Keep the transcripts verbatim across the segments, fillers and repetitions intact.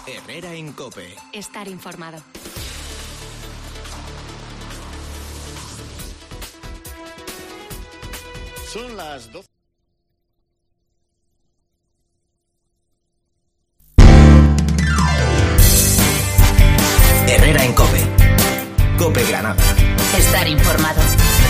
Herrera en COPE. Estar informado. Son las doce. Herrera en COPE. COPE Granada. Estar informado.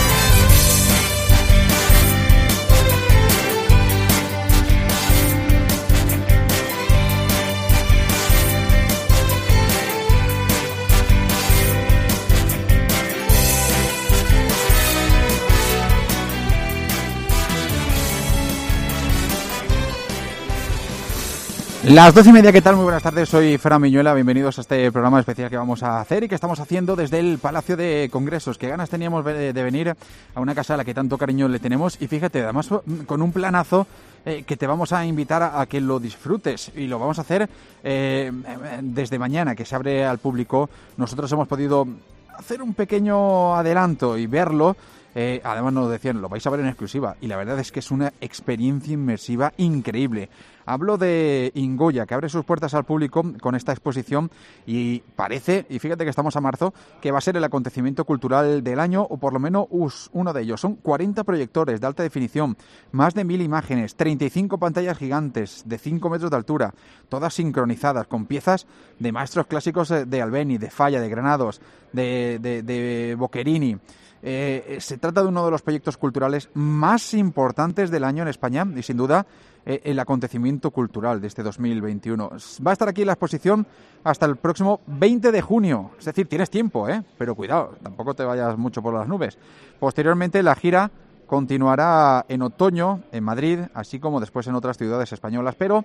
Las doce y media, ¿qué tal? Muy buenas tardes, soy Fran Miñuela, bienvenidos a este programa especial que vamos a hacer y que estamos haciendo desde el Palacio de Congresos. Qué ganas teníamos de, de venir a una casa a la que tanto cariño le tenemos y fíjate, además con un planazo eh, que te vamos a invitar a, a que lo disfrutes y lo vamos a hacer eh, desde mañana, que se abre al público. Nosotros hemos podido hacer un pequeño adelanto y verlo. Eh, además nos decían, lo vais a ver en exclusiva y la verdad es que es una experiencia inmersiva increíble. Hablo de Ingoya, que abre sus puertas al público con esta exposición y parece, y fíjate que estamos a marzo, que va a ser el acontecimiento cultural del año o por lo menos uno de ellos. Son cuarenta proyectores de alta definición, más de mil imágenes, treinta y cinco pantallas gigantes de cinco metros de altura, todas sincronizadas con piezas de maestros clásicos de Albéniz, de Falla, de Granados, de, de, de Boccherini. Eh, se trata de uno de los proyectos culturales más importantes del año en España y sin duda eh, el acontecimiento cultural de este dos mil veintiuno. Va a estar aquí en la exposición hasta el próximo veinte de junio, es decir, tienes tiempo, ¿eh? Pero cuidado, tampoco te vayas mucho por las nubes. Posteriormente la gira continuará en otoño en Madrid, así como después en otras ciudades españolas, pero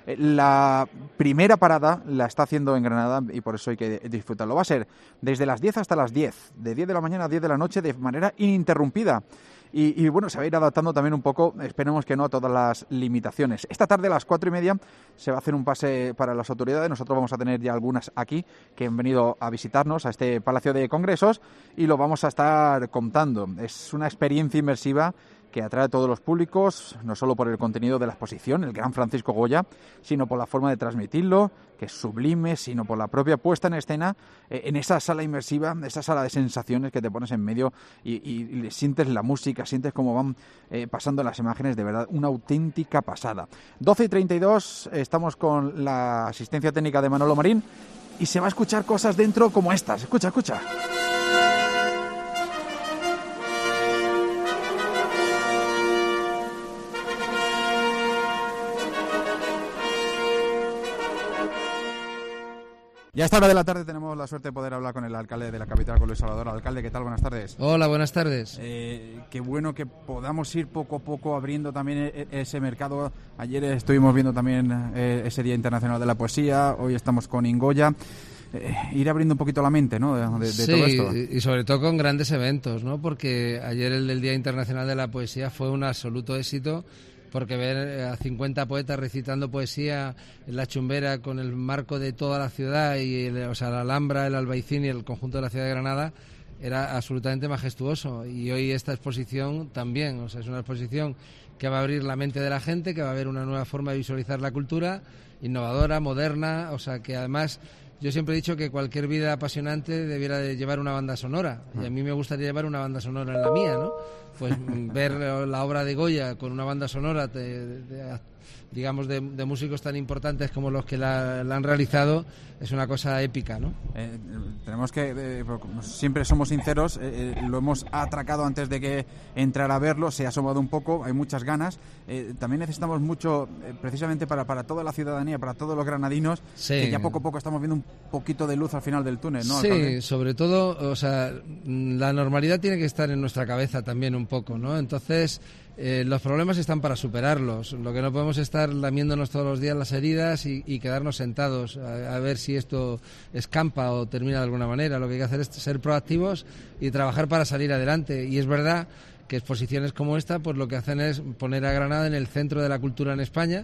la primera parada la está haciendo en Granada y por eso hay que disfrutarlo. Va a ser desde las diez hasta las diez, de diez de la mañana a diez de la noche de manera ininterrumpida. Y, y bueno, se va a ir adaptando también un poco, esperemos que no, a todas las limitaciones. Esta tarde a las cuatro y media se va a hacer un pase para las autoridades. Nosotros vamos a tener ya algunas aquí que han venido a visitarnos a este Palacio de Congresos y lo vamos a estar contando. Es una experiencia inmersiva que atrae a todos los públicos, no solo por el contenido de la exposición, el gran Francisco Goya, sino por la forma de transmitirlo, que es sublime, sino por la propia puesta en escena, eh, en esa sala inmersiva, esa sala de sensaciones que te pones en medio y, y, y sientes la música, sientes cómo van eh, pasando las imágenes, de verdad, una auténtica pasada. doce y treinta y dos, estamos con la asistencia técnica de Manolo Marín y se va a escuchar cosas dentro como estas. Escucha, escucha. Ya a esta hora de la tarde tenemos la suerte de poder hablar con el alcalde de la capital, con Luis Salvador. Alcalde, ¿qué tal? Buenas tardes. Hola, buenas tardes. Eh, qué bueno que podamos ir poco a poco abriendo también ese mercado. Ayer estuvimos viendo también eh, ese Día Internacional de la Poesía, hoy estamos con Ingoya. Eh, ir abriendo un poquito la mente, ¿no?, de, de, sí, de todo esto. Y sobre todo con grandes eventos, ¿no? Porque ayer el del Día Internacional de la Poesía fue un absoluto éxito. Porque ver a cincuenta poetas recitando poesía en la Chumbera con el marco de toda la ciudad, y el, o sea, la Alhambra, el Albaicín y el conjunto de la ciudad de Granada, era absolutamente majestuoso. Y hoy esta exposición también, o sea, es una exposición que va a abrir la mente de la gente, que va a haber una nueva forma de visualizar la cultura, innovadora, moderna, o sea, que además... Yo siempre he dicho que cualquier vida apasionante debiera de llevar una banda sonora, y a mí me gustaría llevar una banda sonora en la mía, ¿no? Pues ver la obra de Goya con una banda sonora de, de, digamos de, de músicos tan importantes como los que la, la han realizado es una cosa épica, ¿no? Eh, tenemos que, eh, siempre somos sinceros, eh, lo hemos atracado antes de que entrara a verlo, se ha asomado un poco, hay muchas ganas. Eh, también necesitamos mucho, eh, precisamente para, para toda la ciudadanía, para todos los granadinos, sí, que ya poco a poco estamos viendo un poquito de luz al final del túnel, ¿no, sí, alcalde? Sobre todo, o sea, la normalidad tiene que estar en nuestra cabeza también un poco, ¿no? Entonces, eh, los problemas están para superarlos. Lo que no podemos es estar lamiéndonos todos los días las heridas y, y quedarnos sentados a, a ver si esto escampa o termina de alguna manera. Lo que hay que hacer es ser proactivos y trabajar para salir adelante. Y es verdad que exposiciones como esta, pues lo que hacen es poner a Granada en el centro de la cultura en España,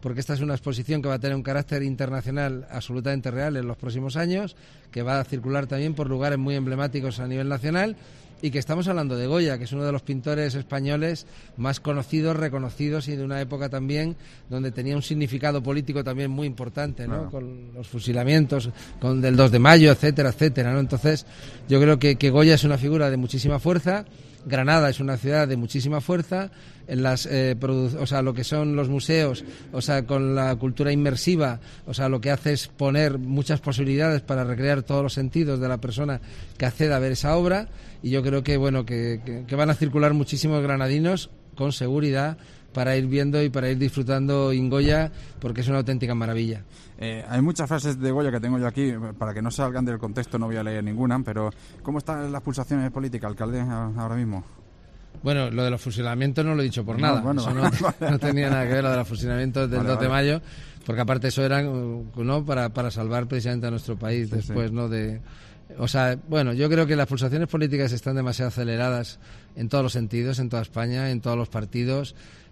porque esta es una exposición que va a tener un carácter internacional absolutamente real en los próximos años, que va a circular también por lugares muy emblemáticos a nivel nacional, y que estamos hablando de Goya, que es uno de los pintores españoles más conocidos, reconocidos, y de una época también donde tenía un significado político también muy importante, ¿no? Claro. Con los fusilamientos, con del dos de mayo, etcétera, etcétera, ¿no? Entonces, yo creo que, que Goya es una figura de muchísima fuerza. Granada es una ciudad de muchísima fuerza. En las, eh, produ- o sea, lo que son los museos, o sea, con la cultura inmersiva, o sea, lo que hace es poner muchas posibilidades para recrear todos los sentidos de la persona que acceda a ver esa obra, y yo creo que, bueno, que, que, que van a circular muchísimos granadinos con seguridad para ir viendo y para ir disfrutando en Goya, porque es una auténtica maravilla. Eh, hay muchas frases de Goya que tengo yo aquí, para que no salgan del contexto no voy a leer ninguna, pero ¿cómo están las pulsaciones políticas, alcalde, ahora mismo? Bueno, lo de los fusilamientos no lo he dicho por no, nada, bueno. eso no, no tenía nada que ver, lo de los fusilamientos del vale, dos de vale. mayo, porque aparte eso eran, ¿no?, para, para salvar precisamente a nuestro país sí, después, sí. ¿no?, de... O sea, bueno, yo creo que las pulsaciones políticas están demasiado aceleradas en todos los sentidos, en toda España, en todos los partidos,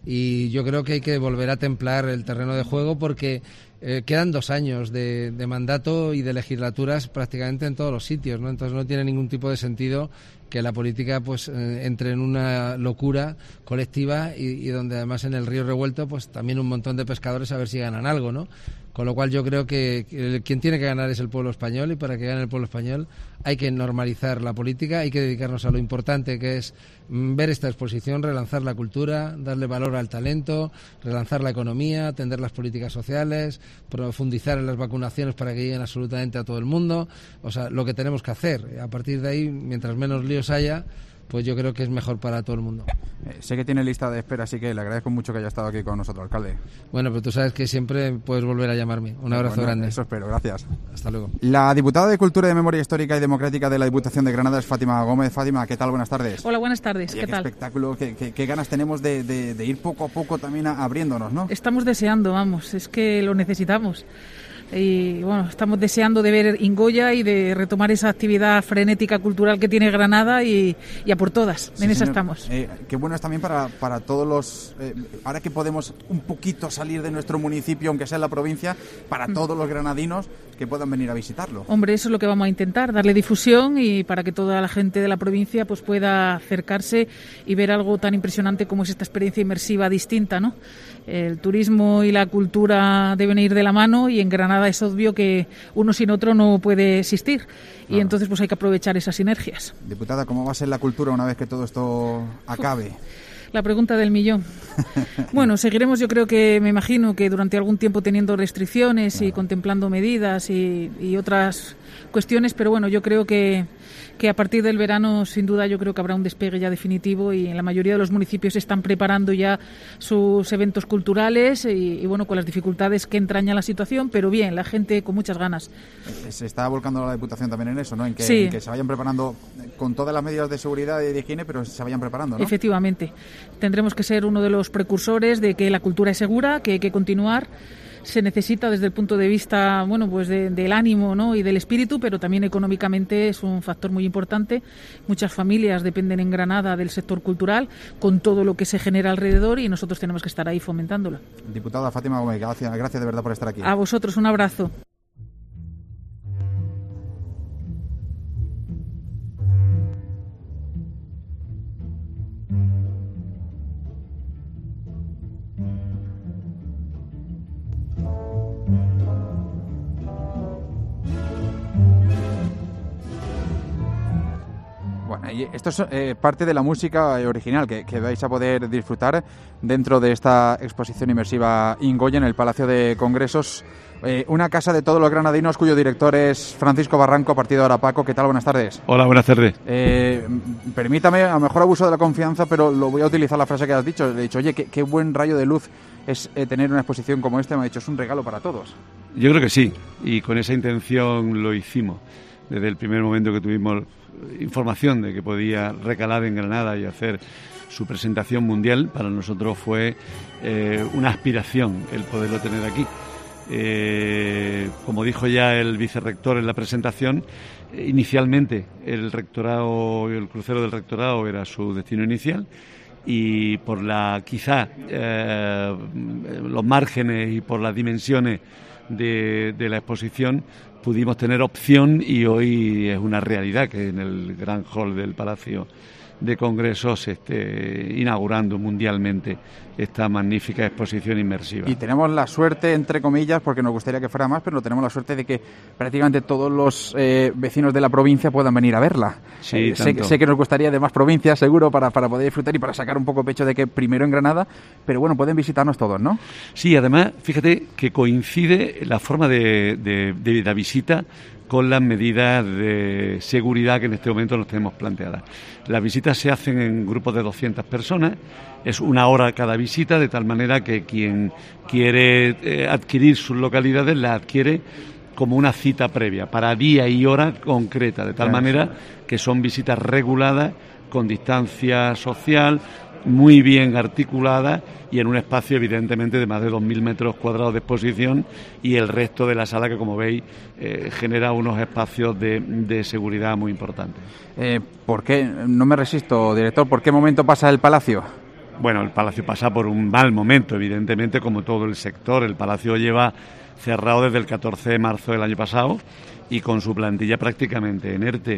y yo creo que hay que volver a templar el terreno de juego, porque eh, quedan dos años de, de mandato y de legislaturas prácticamente en todos los sitios, ¿no? Entonces no tiene ningún tipo de sentido que la política pues eh, entre en una locura colectiva y, y donde además en el río revuelto pues también un montón de pescadores a ver si ganan algo, ¿no? Con lo cual yo creo que, que quien tiene que ganar es el pueblo español, y para que gane el pueblo español hay que normalizar la política, hay que dedicarnos a lo importante, que es mm, ver esta exposición, relanzar la cultura, darle valor al talento, relanzar la economía, atender las políticas sociales, profundizar en las vacunaciones para que lleguen absolutamente a todo el mundo. O sea, lo que tenemos que hacer. A partir de ahí, mientras menos líos haya, pues yo creo que es mejor para todo el mundo. Eh, sé que tiene lista de espera, así que le agradezco mucho que haya estado aquí con nosotros, alcalde. Bueno, pero tú sabes que siempre puedes volver a llamarme. Un abrazo bueno, grande. Eso espero, gracias. Hasta luego. La diputada de Cultura y de Memoria Histórica y Democrática de la Diputación de Granada es Fátima Gómez. Fátima, ¿qué tal? Buenas tardes. Hola, buenas tardes. Oye, ¿Qué, qué tal? espectáculo, qué, qué, qué ganas tenemos de, de, de ir poco a poco también a, abriéndonos, ¿no? Estamos deseando, vamos, es que lo necesitamos. Y bueno, estamos deseando de ver Ingoya y de retomar esa actividad frenética cultural que tiene Granada, y, y a por todas, sí, en esa señor. estamos. Eh, qué bueno es también para, para todos los... Eh, ahora que podemos un poquito salir de nuestro municipio, aunque sea en la provincia, para mm. todos los granadinos que puedan venir a visitarlo. Hombre, eso es lo que vamos a intentar, darle difusión, y para que toda la gente de la provincia pues pueda acercarse y ver algo tan impresionante como es esta experiencia inmersiva distinta, ¿no? El turismo y la cultura deben ir de la mano, y en Granada es obvio que uno sin otro no puede existir, y claro. entonces pues hay que aprovechar esas sinergias. Diputada, ¿cómo va a ser la cultura una vez que todo esto acabe? Uf. La pregunta del millón. Bueno, seguiremos, yo creo que, me imagino que durante algún tiempo teniendo restricciones claro. y contemplando medidas y, y otras cuestiones, pero bueno, yo creo que, que a partir del verano, sin duda, yo creo que habrá un despegue ya definitivo, y en la mayoría de los municipios se están preparando ya sus eventos culturales, y, y bueno, con las dificultades que entraña la situación, pero bien, la gente con muchas ganas. Se está volcando la Diputación también en eso, ¿no? En que, sí. en que se vayan preparando con todas las medidas de seguridad y de higiene, pero se vayan preparando, ¿no? Efectivamente. Tendremos que ser uno de los precursores de que la cultura es segura, que hay que continuar. Se necesita desde el punto de vista, bueno, pues de, del ánimo, ¿no?, y del espíritu, pero también económicamente es un factor muy importante. Muchas familias dependen en Granada del sector cultural, con todo lo que se genera alrededor, y nosotros tenemos que estar ahí fomentándolo. Diputada Fátima Gómez, gracias, gracias de verdad por estar aquí. A vosotros, un abrazo. Y esto es eh, parte de la música original que, que vais a poder disfrutar dentro de esta exposición inmersiva Ingoya en el Palacio de Congresos. Eh, una casa de todos los granadinos cuyo director es Francisco Barranco, partido de Arapaco. ¿Qué tal? Buenas tardes. Hola, buenas tardes. Eh, permítame, a lo mejor abuso de la confianza, pero lo voy a utilizar la frase que has dicho. Le he dicho, oye, qué, qué buen rayo de luz es eh, tener una exposición como esta. Me ha dicho, es un regalo para todos. Yo creo que sí, y con esa intención lo hicimos. Desde el primer momento que tuvimos información de que podía recalar en Granada y hacer su presentación mundial, para nosotros fue eh, una aspiración el poderlo tener aquí. Eh, como dijo ya el vicerrector en la presentación, inicialmente el rectorado, el crucero del rectorado era su destino inicial, y por la quizá eh, los márgenes y por las dimensiones de, de la exposición pudimos tener opción, y hoy es una realidad que en el gran hall del Palacio de Congresos se esté inaugurando mundialmente esta magnífica exposición inmersiva. Y tenemos la suerte, entre comillas, porque nos gustaría que fuera más, pero tenemos la suerte de que prácticamente todos los eh, vecinos de la provincia puedan venir a verla. Sí, eh, sé, sé que nos gustaría de más provincias, seguro, para, para poder disfrutar y para sacar un poco pecho de que primero en Granada, pero bueno, pueden visitarnos todos, ¿no? Sí, además, fíjate que coincide la forma de, de, de la visita con las medidas de seguridad que en este momento nos tenemos planteadas. Las visitas se hacen en grupos de doscientas personas, es una hora cada visita, de tal manera que quien quiere eh, adquirir sus localidades la adquiere como una cita previa, para día y hora concreta, de tal manera que son visitas reguladas, con distancia social, muy bien articuladas y en un espacio evidentemente de más de dos mil metros cuadrados de exposición, y el resto de la sala que, como veis, eh, genera unos espacios de, de seguridad muy importantes. Eh, ¿Por qué? No me resisto, director. ¿Por qué momento pasa el Palacio? Bueno, el Palacio pasa por un mal momento, evidentemente, como todo el sector. El Palacio lleva cerrado desde el catorce de marzo del año pasado y con su plantilla prácticamente inerte.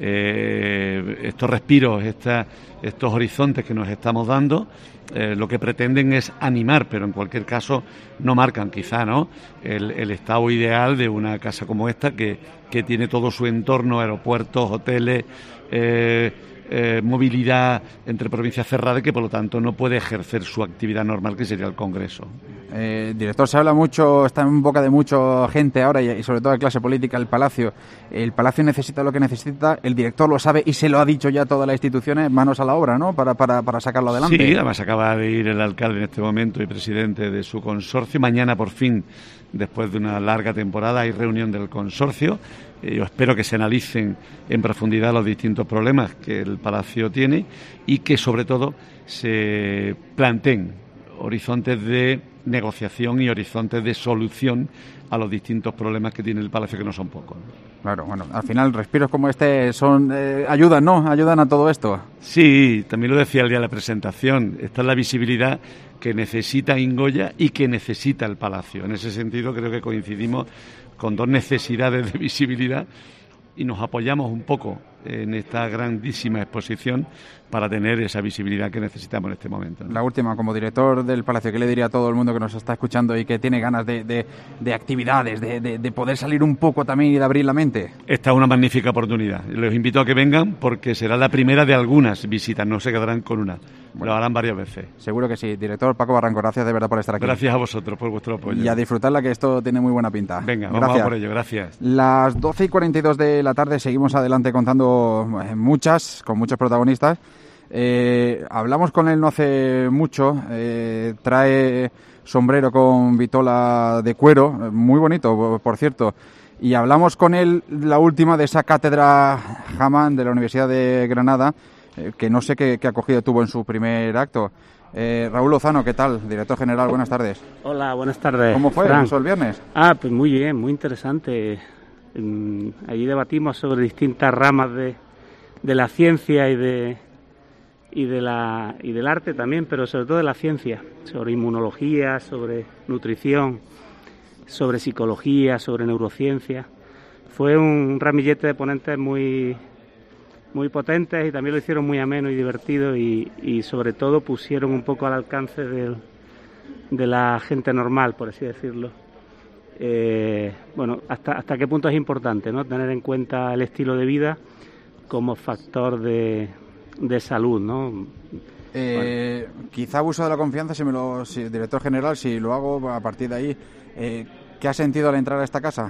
Eh, estos respiros, esta, estos horizontes que nos estamos dando, eh, lo que pretenden es animar, pero en cualquier caso no marcan quizá, ¿no?, el, el estado ideal de una casa como esta, que, que tiene todo su entorno, aeropuertos, hoteles, eh, Eh, movilidad entre provincias cerradas, y que por lo tanto no puede ejercer su actividad normal, que sería el Congreso. Eh, director, se habla mucho, está en boca de mucha gente ahora, y, y sobre todo de clase política, el Palacio. El Palacio necesita lo que necesita, el director lo sabe y se lo ha dicho ya a todas las instituciones, manos a la obra, ¿no?, para, para, para sacarlo adelante. Sí, además acaba de ir el alcalde en este momento y presidente de su consorcio. Mañana, por fin, después de una larga temporada, hay reunión del consorcio. Yo espero que se analicen en profundidad los distintos problemas que el Palacio tiene y que, sobre todo, se planteen horizontes de negociación y horizontes de solución a los distintos problemas que tiene el Palacio, que no son pocos. Claro, bueno, al final respiros como este son eh, ayudan, ¿no? Ayudan a todo esto. Sí, también lo decía el día de la presentación. Esta es la visibilidad que necesita Ingoya y que necesita el Palacio. En ese sentido, creo que coincidimos con dos necesidades de visibilidad y nos apoyamos un poco en esta grandísima exposición para tener esa visibilidad que necesitamos en este momento, ¿no? La última, como director del Palacio, ¿qué le diría a todo el mundo que nos está escuchando y que tiene ganas de, de, de actividades, de, de, de poder salir un poco también y de abrir la mente? Esta es una magnífica oportunidad. Les invito a que vengan, porque será la primera de algunas visitas, no se quedarán con una. Bueno, lo harán varias veces. Seguro que sí. Director Paco Barranco, gracias de verdad por estar aquí. Gracias a vosotros por vuestro apoyo. Y a disfrutarla, que esto tiene muy buena pinta. Venga, vamos gracias. a por ello, gracias. Las doce y cuarenta y dos de la tarde, seguimos adelante contando muchas, con muchos protagonistas. Eh, hablamos con él no hace mucho, eh, trae sombrero con vitola de cuero, muy bonito, por cierto. Y hablamos con él la última de esa cátedra Hamann de la Universidad de Granada, eh, que no sé qué, qué acogida tuvo en su primer acto. Eh, Raúl Lozano, ¿qué tal? Director general, buenas tardes. Hola, buenas tardes. ¿Cómo fue Fran? eso el viernes? Ah, pues muy bien, muy interesante. Allí debatimos sobre distintas ramas de, de la ciencia y de y de la y del arte también, pero sobre todo de la ciencia, sobre inmunología, sobre nutrición, sobre psicología, sobre neurociencia. Fue un ramillete de ponentes muy muy potentes, y también lo hicieron muy ameno y divertido, y, y sobre todo pusieron un poco al alcance de, de la gente normal, por así decirlo. Eh, bueno, hasta hasta qué punto es importante, ¿no?, tener en cuenta el estilo de vida como factor de, de salud, ¿no? Eh, bueno. Quizá abuso de la confianza, si me lo, si, director general, si lo hago a partir de ahí. Eh, ¿Qué has sentido al entrar a esta casa?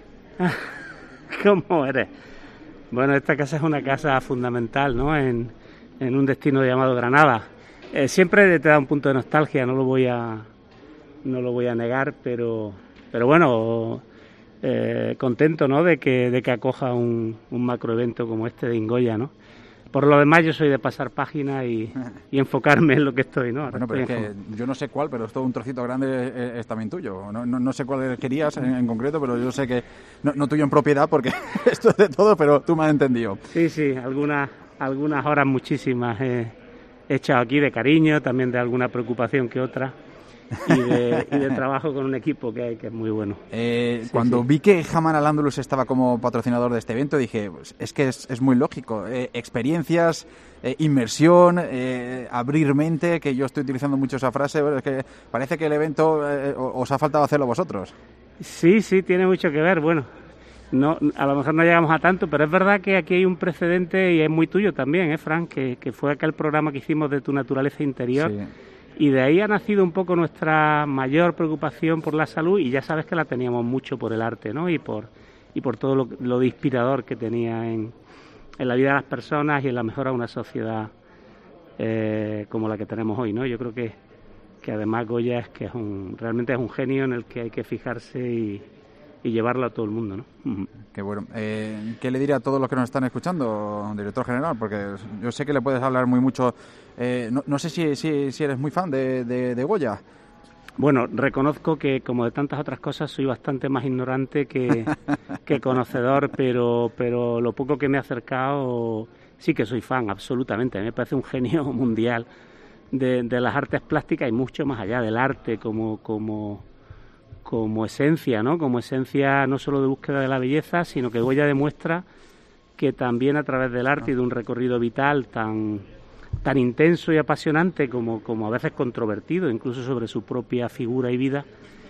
¿Cómo eres? Bueno, esta casa es una casa fundamental, ¿no?, en, en un destino llamado Granada. Eh, siempre te da un punto de nostalgia, no lo voy a no lo voy a negar, pero pero bueno, eh, contento, ¿no?, de que de que acoja un, un macroevento como este de Ingoya, ¿no? Por lo demás, yo soy de pasar página y, y enfocarme en lo que estoy, ¿no? Ahora bueno, pero es que yo no sé cuál, pero es todo un trocito grande, es también tuyo. No, no, no sé cuál querías en, en concreto, pero yo sé que no, no tuyo en propiedad, porque esto es de todo, pero tú me has entendido. Sí, sí, algunas algunas horas, muchísimas, he, echado aquí de cariño, también de alguna preocupación que otra. Y de, y de trabajo con un equipo que hay que es muy bueno. Eh, sí, cuando sí. vi que Jaman Al-Ándalus estaba como patrocinador de este evento, dije, pues, es que es, es muy lógico. Eh, experiencias, eh, inmersión, eh, abrir mente, que yo estoy utilizando mucho esa frase, pero es que parece que el evento eh, os ha faltado hacerlo vosotros. Sí, sí, tiene mucho que ver. Bueno, no, a lo mejor no llegamos a tanto, pero es verdad que aquí hay un precedente y es muy tuyo también, ¿eh, Fran? Que, que fue aquel programa que hicimos de tu naturaleza interior. Sí. Y de ahí ha nacido un poco nuestra mayor preocupación por la salud, y ya sabes que la teníamos mucho por el arte, ¿no? Y por y por todo lo, lo de inspirador que tenía en, en la vida de las personas y en la mejora de una sociedad eh, como la que tenemos hoy, ¿no? Yo creo que, que además Goya es que es un realmente es un genio en el que hay que fijarse y, y llevarlo a todo el mundo, ¿no? Uh-huh. Qué bueno. Eh, ¿Qué le diría a todos los que nos están escuchando, director general? Porque yo sé que le puedes hablar muy mucho. Eh, no, no sé si, si, si eres muy fan de, de, de Goya. Bueno, reconozco que, como de tantas otras cosas, soy bastante más ignorante que, que conocedor, pero, pero lo poco que me he acercado, sí que soy fan, absolutamente. Me parece un genio mundial de, de las artes plásticas y mucho más allá del arte como... como como esencia, ¿no? Como esencia no solo de búsqueda de la belleza, sino que Goya demuestra que también a través del arte y de un recorrido vital tan tan intenso y apasionante como, como a veces controvertido, incluso sobre su propia figura y vida,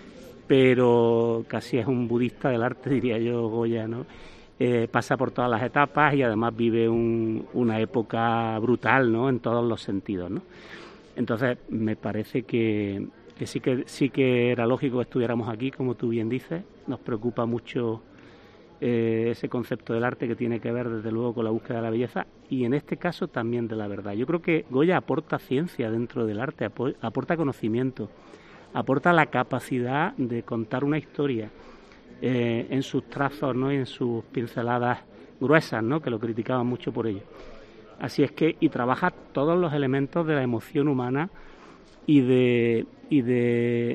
pero casi es un budista del arte, diría yo, Goya, ¿no? Eh, pasa por todas las etapas y además vive un, una época brutal, ¿no? En todos los sentidos, ¿no? Entonces, me parece que que sí que sí que era lógico que estuviéramos aquí, como tú bien dices. Nos preocupa mucho eh, ese concepto del arte que tiene que ver desde luego con la búsqueda de la belleza y en este caso también de la verdad. Yo creo que Goya aporta ciencia dentro del arte, ap- aporta conocimiento, aporta la capacidad de contar una historia eh, en sus trazos, ¿no? Y en sus pinceladas gruesas, ¿no? Que lo criticaban mucho por ello. Así es que, y trabaja todos los elementos de la emoción humana y de y de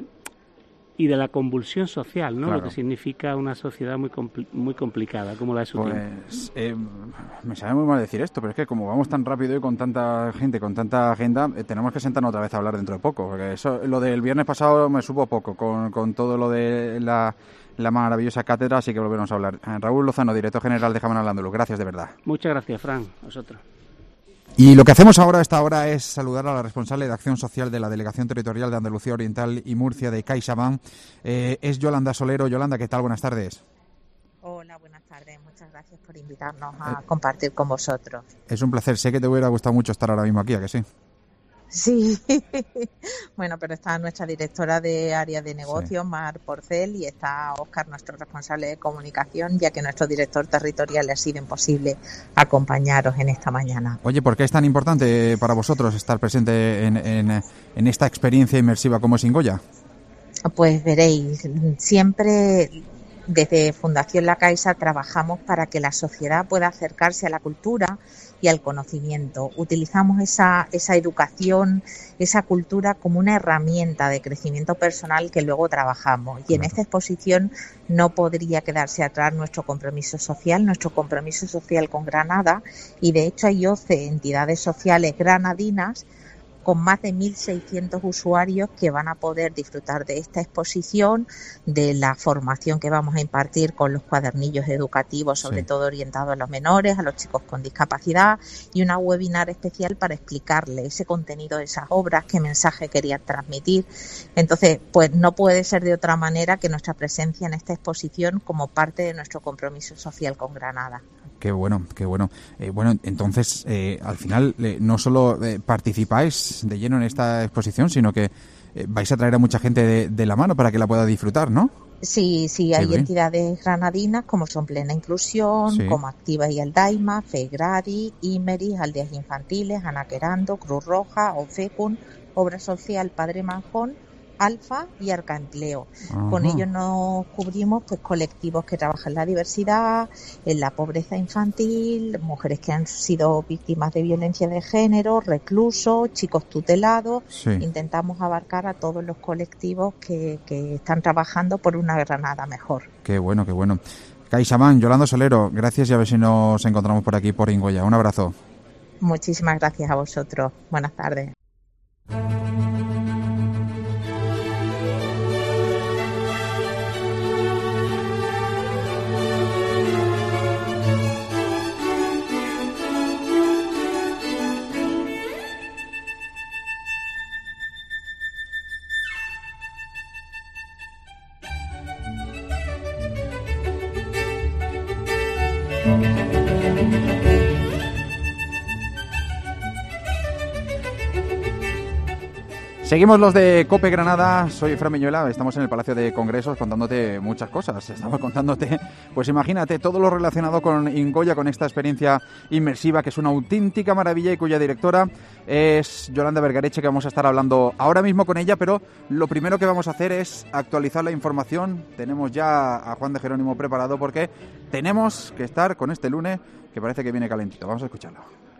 y de la convulsión social, ¿no? Claro. Lo que significa una sociedad muy compli- muy complicada como la de su pues, tiempo. Eh, me sabe muy mal decir esto, pero es que como vamos tan rápido y con tanta gente, con tanta agenda, eh, tenemos que sentarnos otra vez a hablar dentro de poco, porque eso, lo del viernes pasado me supo poco, con, con todo lo de la, la maravillosa cátedra, así que volveremos a hablar. Raúl Lozano, director general de Jaman Al-Ándalus, gracias de verdad. Muchas gracias, Fran, a vosotros. Y lo que hacemos ahora a esta hora es saludar a la responsable de Acción Social de la Delegación Territorial de Andalucía Oriental y Murcia de CaixaBank. Eh, es Yolanda Solero. Yolanda, ¿qué tal? Buenas tardes. Hola, buenas tardes. Muchas gracias por invitarnos a eh, compartir con vosotros. Es un placer. Sé que te hubiera gustado mucho estar ahora mismo aquí, ¿a que sí? Sí, bueno, pero está nuestra directora de área de negocios, sí. Mar Porcel, y está Óscar, nuestro responsable de comunicación, ya que nuestro director territorial le ha sido imposible acompañaros en esta mañana. Oye, ¿por qué es tan importante para vosotros estar presente en, en, en esta experiencia inmersiva como es Goya? Pues veréis, siempre desde Fundación La Caixa trabajamos para que la sociedad pueda acercarse a la cultura y al conocimiento. Utilizamos esa, esa educación, esa cultura como una herramienta de crecimiento personal que luego trabajamos. Y en esta exposición no podría quedarse atrás nuestro compromiso social, nuestro compromiso social con Granada, y de hecho hay once entidades sociales granadinas con más de mil seiscientos usuarios que van a poder disfrutar de esta exposición, de la formación que vamos a impartir con los cuadernillos educativos, sobre sí. todo orientados a los menores, a los chicos con discapacidad, y una webinar especial para explicarles ese contenido de esas obras, qué mensaje querían transmitir. Entonces, pues no puede ser de otra manera que nuestra presencia en esta exposición como parte de nuestro compromiso social con Granada. Qué bueno, qué bueno. Eh, bueno, entonces, eh, al final, eh, no solo eh, participáis de lleno en esta exposición, sino que eh, vais a traer a mucha gente de, de la mano para que la pueda disfrutar, ¿no? Sí, sí, hay bien. Entidades granadinas como son Plena Inclusión, sí. como Activa y Aldaima, Fegrari, Imeris, Aldeas Infantiles, Anaquerando, Cruz Roja, Ofecun, Obra Social Padre Manjón, Alfa y Arcaempleo. Ajá. Con ellos nos cubrimos pues colectivos que trabajan en la diversidad, en la pobreza infantil, mujeres que han sido víctimas de violencia de género, reclusos, chicos tutelados. Sí. Intentamos abarcar a todos los colectivos que, que están trabajando por una Granada mejor. Qué bueno, qué bueno. CaixaBank, Yolanda Solero, gracias y a ver si nos encontramos por aquí por Goya. Un abrazo. Muchísimas gracias a vosotros. Buenas tardes. Seguimos los de COPE Granada, soy Fran Miñuela, estamos en el Palacio de Congresos contándote muchas cosas. Estamos contándote, pues imagínate, todo lo relacionado con Ingoya, con esta experiencia inmersiva que es una auténtica maravilla y cuya directora es Yolanda Vergareche, que vamos a estar hablando ahora mismo con ella, pero lo primero que vamos a hacer es actualizar la información. Tenemos ya a Juan de Jerónimo preparado porque tenemos que estar con este lunes que parece que viene calentito. Vamos a escucharlo.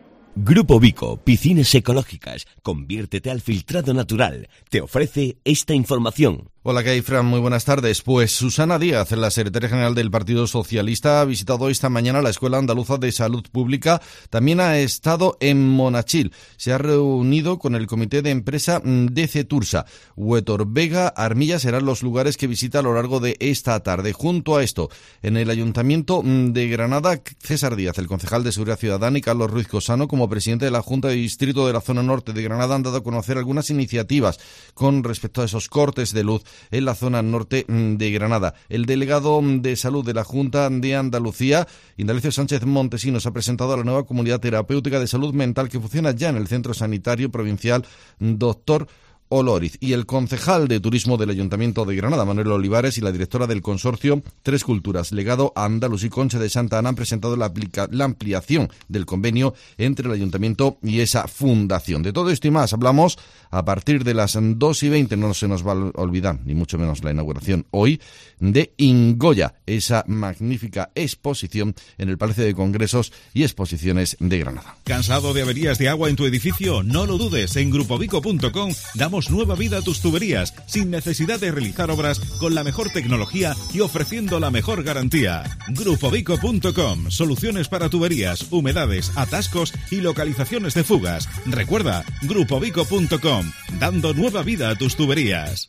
Grupo Vico, piscinas ecológicas, conviértete al filtrado natural. Te ofrece esta información. Hola, ¿qué hay, Fran? Muy buenas tardes. Pues Susana Díaz, la secretaria general del Partido Socialista, ha visitado esta mañana la Escuela Andaluza de Salud Pública. También ha estado en Monachil. Se ha reunido con el comité de empresa de Cetursa. Huetor Vega, Armilla serán los lugares que visita a lo largo de esta tarde. Junto a esto, en el Ayuntamiento de Granada, César Díaz, el concejal de Seguridad Ciudadana, y Carlos Ruiz Cosano, como presidente de la Junta de Distrito de la Zona Norte de Granada, han dado a conocer algunas iniciativas con respecto a esos cortes de luz en la zona norte de Granada. El delegado de salud de la Junta de Andalucía, Indalecio Sánchez Montesinos, ha presentado la nueva comunidad terapéutica de salud mental que funciona ya en el Centro Sanitario Provincial Doctor Oloriz. Y el concejal de turismo del Ayuntamiento de Granada, Manuel Olivares, y la directora del consorcio Tres Culturas, Legado Andaluz y Concha de Santa Ana, han presentado la, aplica- la ampliación del convenio entre el Ayuntamiento y esa fundación. De todo esto y más hablamos a partir de las dos y veinte, no se nos va a olvidar, ni mucho menos la inauguración hoy, de Ingoya, esa magnífica exposición en el Palacio de Congresos y Exposiciones de Granada. ¿Cansado de averías de agua en tu edificio? No lo dudes, en grupovico punto com damos nueva vida a tus tuberías, sin necesidad de realizar obras, con la mejor tecnología y ofreciendo la mejor garantía. grupovico punto com, soluciones para tuberías, humedades, atascos y localizaciones de fugas. Recuerda, grupovico punto com, dando nueva vida a tus tuberías.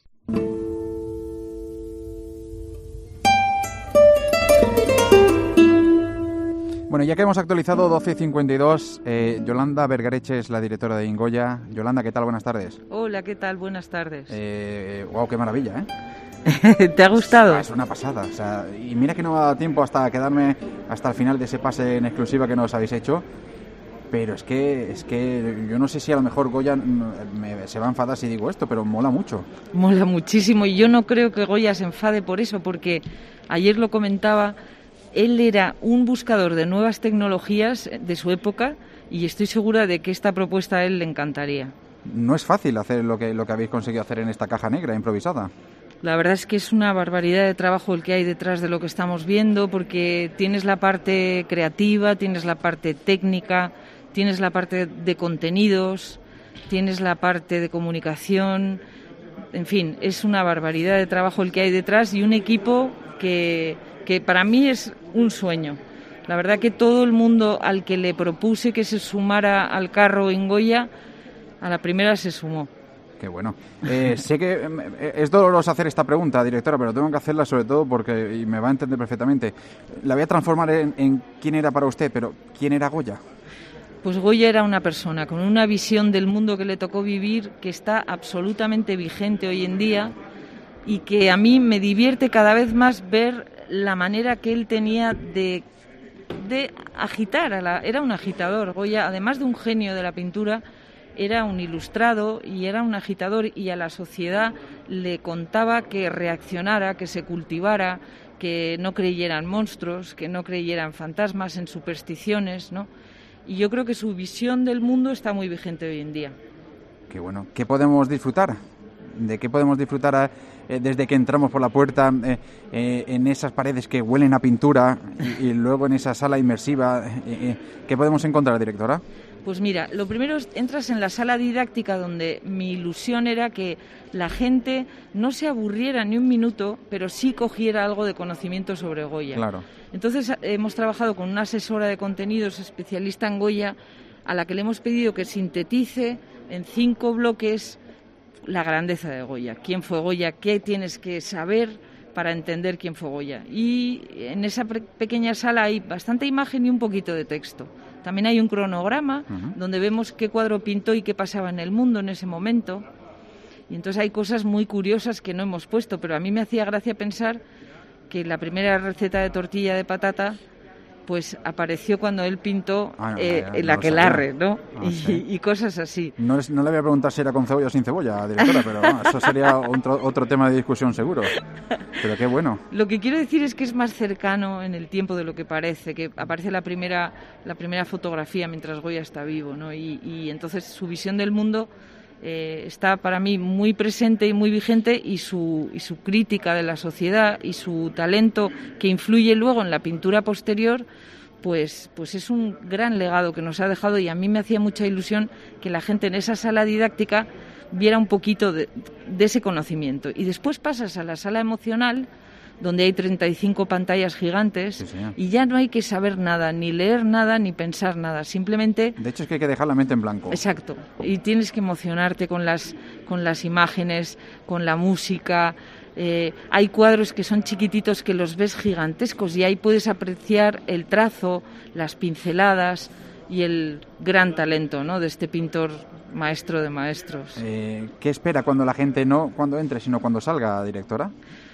Bueno, ya que hemos actualizado doce cincuenta y dos, eh, Yolanda Vergareche es la directora de Ingoya. Yolanda, ¿qué tal? Buenas tardes. Hola, ¿qué tal? Buenas tardes. Eh, wow, qué maravilla, ¿eh? ¿Te ha gustado? Ah, es una pasada. O sea, y mira que no me ha dado tiempo hasta quedarme hasta el final de ese pase en exclusiva que nos habéis hecho. Pero es que es que yo no sé si a lo mejor Goya me, se va a enfadar si digo esto, pero mola mucho. Mola muchísimo y yo no creo que Goya se enfade por eso, porque ayer lo comentaba, él era un buscador de nuevas tecnologías de su época y estoy segura de que esta propuesta a él le encantaría. No es fácil hacer lo que, lo que habéis conseguido hacer en esta caja negra improvisada. La verdad es que es una barbaridad de trabajo el que hay detrás de lo que estamos viendo, porque tienes la parte creativa, tienes la parte técnica, tienes la parte de contenidos, tienes la parte de comunicación, en fin, es una barbaridad de trabajo el que hay detrás y un equipo que, que para mí es un sueño. La verdad que todo el mundo al que le propuse que se sumara al carro Ingoya, a la primera se sumó. Qué bueno. Eh, sé que es doloroso hacer esta pregunta, directora, pero tengo que hacerla sobre todo porque y me va a entender perfectamente. La voy a transformar en, en quién era para usted, pero ¿quién era Goya? Pues Goya era una persona con una visión del mundo que le tocó vivir que está absolutamente vigente hoy en día y que a mí me divierte cada vez más ver la manera que él tenía de, de agitar. A la, era un agitador. Goya, además de un genio de la pintura, era un ilustrado y era un agitador y a la sociedad le contaba que reaccionara, que se cultivara, que no creyeran monstruos, que no creyeran fantasmas, en supersticiones, ¿no? Y yo creo que su visión del mundo está muy vigente hoy en día. Qué bueno. ¿Qué podemos disfrutar? ¿De qué podemos disfrutar eh, desde que entramos por la puerta eh, eh, en esas paredes que huelen a pintura y, y luego en esa sala inmersiva? Eh, eh, ¿Qué podemos encontrar, directora? Pues mira, lo primero es, entras en la sala didáctica donde mi ilusión era que la gente no se aburriera ni un minuto, pero sí cogiera algo de conocimiento sobre Goya. Claro. Entonces hemos trabajado con una asesora de contenidos especialista en Goya, a la que le hemos pedido que sintetice en cinco bloques la grandeza de Goya. ¿Quién fue Goya? ¿Qué tienes que saber para entender quién fue Goya? Y en esa pre- pequeña sala hay bastante imagen y un poquito de texto. También hay un cronograma uh-huh. donde vemos qué cuadro pintó y qué pasaba en el mundo en ese momento. Y entonces hay cosas muy curiosas que no hemos puesto, pero a mí me hacía gracia pensar que la primera receta de tortilla de patata pues apareció cuando él pintó ah, no, eh, el no aquelarre, ¿no? no y, y cosas así. No, es, no le voy a preguntar si era con cebolla o sin cebolla, directora, pero no, eso sería otro, otro tema de discusión seguro. Pero qué bueno. Lo que quiero decir es que es más cercano en el tiempo de lo que parece, que aparece la primera, la primera fotografía mientras Goya está vivo, ¿no? Y, y entonces su visión del mundo eh, está para mí muy presente y muy vigente, y su, y su crítica de la sociedad y su talento que influye luego en la pintura posterior, pues, pues es un gran legado que nos ha dejado, y a mí me hacía mucha ilusión que la gente en esa sala didáctica viera un poquito de, de ese conocimiento. Y después pasas a la sala emocional, donde hay treinta y cinco pantallas gigantes, sí, y ya no hay que saber nada, ni leer nada, ni pensar nada, simplemente... De hecho es que hay que dejar la mente en blanco. Exacto, y tienes que emocionarte con las, con las imágenes, con la música. Eh, hay cuadros que son chiquititos que los ves gigantescos, y ahí puedes apreciar el trazo, las pinceladas y el gran talento, ¿no?, de este pintor maestro de maestros. Eh, ¿Qué espera cuando la gente, no cuando entre, sino cuando salga, directora?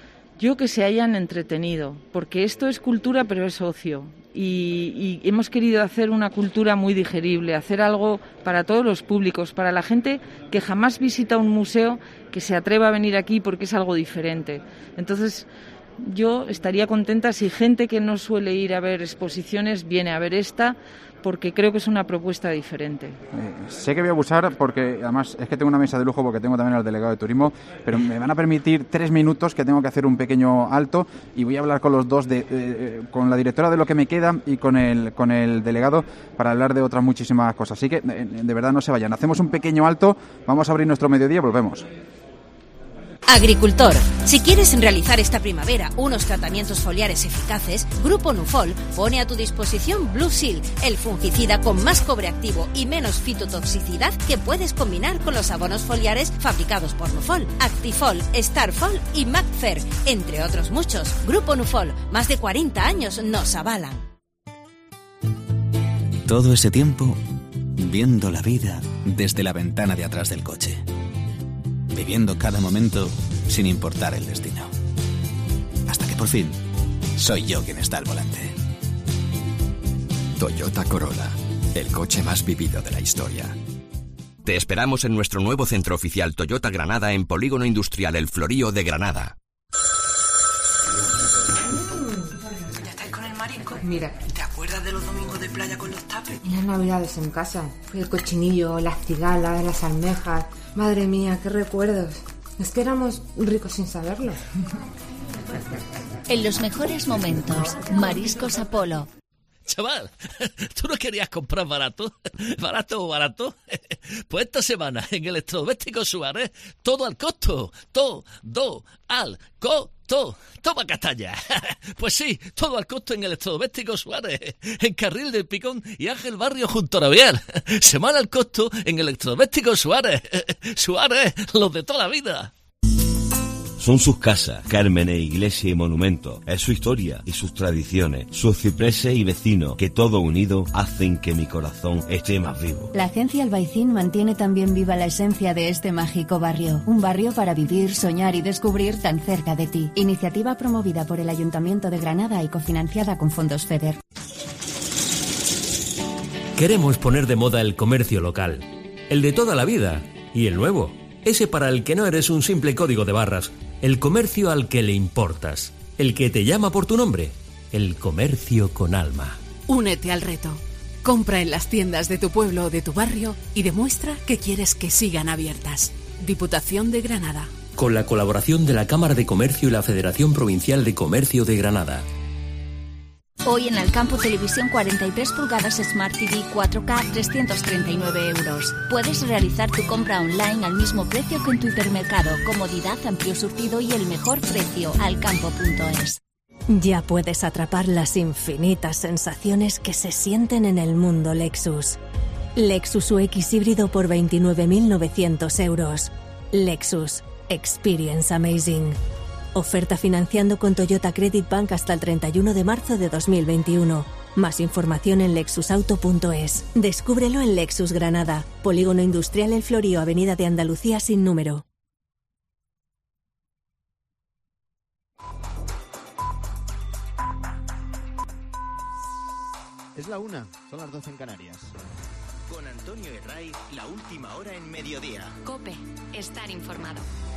Yo que se hayan entretenido, porque esto es cultura pero es ocio, y, y hemos querido hacer una cultura muy digerible, hacer algo para todos los públicos, para la gente que jamás visita un museo, que se atreva a venir aquí porque es algo diferente. Entonces yo estaría contenta si gente que no suele ir a ver exposiciones viene a ver esta, porque creo que es una propuesta diferente. Eh, sé que voy a abusar porque además es que tengo una mesa de lujo, porque tengo también al delegado de turismo, pero me van a permitir tres minutos que tengo que hacer un pequeño alto, y voy a hablar con los dos, de, eh, con la directora de lo que me queda y con el, con el delegado, para hablar de otras muchísimas cosas. Así que de, de verdad no se vayan. Hacemos un pequeño alto, vamos a abrir nuestro mediodía y volvemos. Agricultor, si quieres realizar esta primavera unos tratamientos foliares eficaces, Grupo Nufol pone a tu disposición Blue Seal, el fungicida con más cobre activo y menos fitotoxicidad que puedes combinar con los abonos foliares fabricados por Nufol, Actifol, Starfol y Macfer, entre otros muchos. Grupo Nufol, más de cuarenta años nos avalan. Todo ese tiempo viendo la vida desde la ventana de atrás del coche, viviendo cada momento sin importar el destino. Hasta que por fin soy yo quien está al volante. Toyota Corolla, el coche más vivido de la historia. Te esperamos en nuestro nuevo centro oficial Toyota Granada en Polígono Industrial El Florío de Granada. ¿Ya estáis con el marisco? Mira, ¿te acuerdas de los domingos de playa con los tapes? Y las navidades en casa. El cochinillo, las cigalas, las almejas. Madre mía, qué recuerdos. Es que éramos ricos sin saberlo. En los mejores momentos, Mariscos Apolo. Chaval, ¿tú no querías comprar barato? ¿Barato o barato? Pues esta semana en Electrodomésticos Suárez, todo al costo. Todo, do, al, costo. Toma castaña. Pues sí, todo al costo en Electrodomésticos Suárez, en Carril del Picón y Ángel Barrio junto a Rabiel. Semana al costo en Electrodomésticos Suárez. Suárez, los de toda la vida. Son sus casas, cármenes, iglesias y monumentos. Es su historia y sus tradiciones, sus cipreses y vecinos, que todo unido hacen que mi corazón esté más vivo. La Agencia Albaicín mantiene también viva la esencia de este mágico barrio. Un barrio para vivir, soñar y descubrir tan cerca de ti. Iniciativa promovida por el Ayuntamiento de Granada y cofinanciada con fondos FEDER. Queremos poner de moda el comercio local. El de toda la vida y el nuevo. Ese para el que no eres un simple código de barras. El comercio al que le importas. El que te llama por tu nombre. El comercio con alma. Únete al reto. Compra en las tiendas de tu pueblo o de tu barrio y demuestra que quieres que sigan abiertas. Diputación de Granada. Con la colaboración de la Cámara de Comercio y la Federación Provincial de Comercio de Granada. Hoy en Alcampo Televisión cuarenta y tres pulgadas Smart T V cuatro K trescientos treinta y nueve euros. Puedes realizar tu compra online al mismo precio que en tu hipermercado. Comodidad, amplio surtido y el mejor precio. Alcampo punto es. Ya puedes atrapar las infinitas sensaciones que se sienten en el mundo Lexus. Lexus U X híbrido por veintinueve mil novecientos euros. Lexus. Experience amazing. Oferta financiando con Toyota Credit Bank hasta el treinta y uno de marzo de dos mil veintiuno. Más información en lexus auto punto es. Descúbrelo en Lexus Granada. Polígono Industrial El Florío, Avenida de Andalucía sin número. Es la una, son las doce en Canarias. Con Antonio Herraiz, la última hora en mediodía. COPE, estar informado.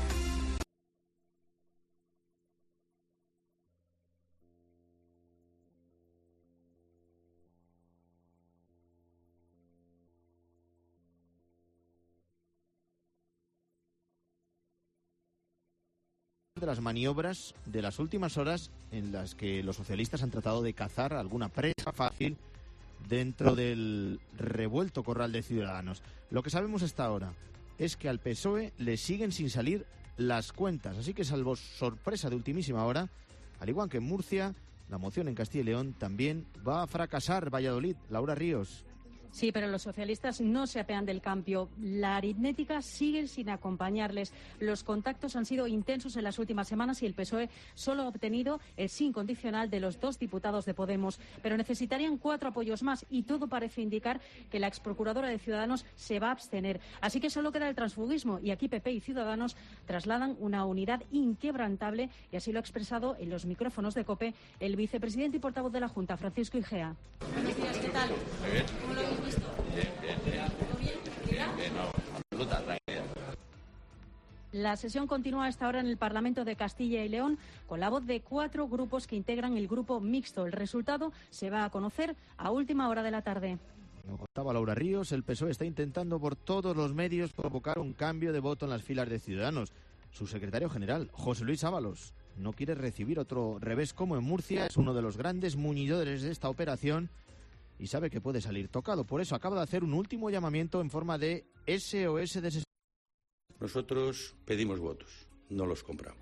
De las maniobras de las últimas horas en las que los socialistas han tratado de cazar alguna presa fácil dentro del revuelto corral de Ciudadanos. Lo que sabemos hasta ahora es que al P S O E le siguen sin salir las cuentas, así que salvo sorpresa de ultimísima hora, al igual que en Murcia, la moción en Castilla y León también va a fracasar. Valladolid, Laura Ríos. Sí, pero los socialistas no se apean del cambio. La aritmética sigue sin acompañarles. Los contactos han sido intensos en las últimas semanas y el P S O E solo ha obtenido el sí incondicional de los dos diputados de Podemos. Pero necesitarían cuatro apoyos más y todo parece indicar que la exprocuradora de Ciudadanos se va a abstener. Así que solo queda el transfugismo y aquí P P y Ciudadanos trasladan una unidad inquebrantable y así lo ha expresado en los micrófonos de COPE el vicepresidente y portavoz de la Junta, Francisco Igea. Buenos días, ¿qué tal? Muy bien. ¿Cómo lo habéis visto? Bien, bien, bien. ¿Todo bien? ¿Tranquilidad? Bien, no, absoluta tranquilidad. La sesión continúa a esta hora en el Parlamento de Castilla y León con la voz de cuatro grupos que integran el grupo mixto. El resultado se va a conocer a última hora de la tarde. Como contaba Laura Ríos, el P S O E está intentando por todos los medios provocar un cambio de voto en las filas de Ciudadanos. Su secretario general, José Luis Ábalos, no quiere recibir otro revés como en Murcia. Es uno de los grandes muñidores de esta operación y sabe que puede salir tocado. Por eso acaba de hacer un último llamamiento en forma de S O S de... Nosotros pedimos votos, no los compramos.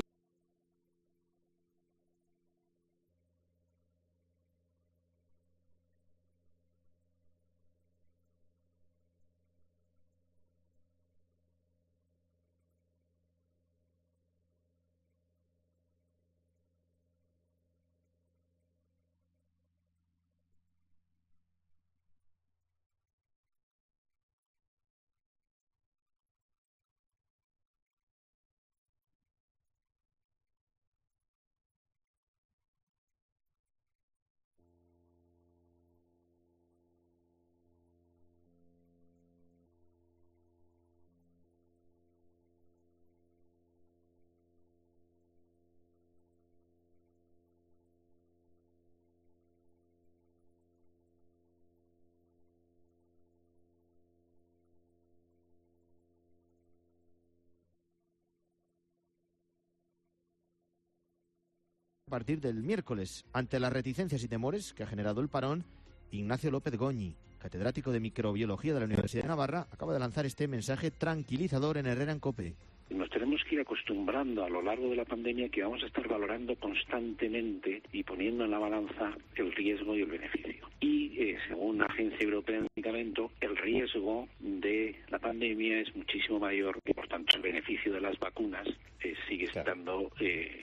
A partir del miércoles, ante las reticencias y temores que ha generado el parón, Ignacio López Goñi, catedrático de microbiología de la Universidad de Navarra, acaba de lanzar este mensaje tranquilizador en Herrera en COPE. Nos tenemos que ir acostumbrando a lo largo de la pandemia que vamos a estar valorando constantemente y poniendo en la balanza el riesgo y el beneficio. Y eh, según la Agencia Europea de Medicamento, el riesgo de la pandemia es muchísimo mayor y por tanto el beneficio de las vacunas eh, sigue estando... Eh,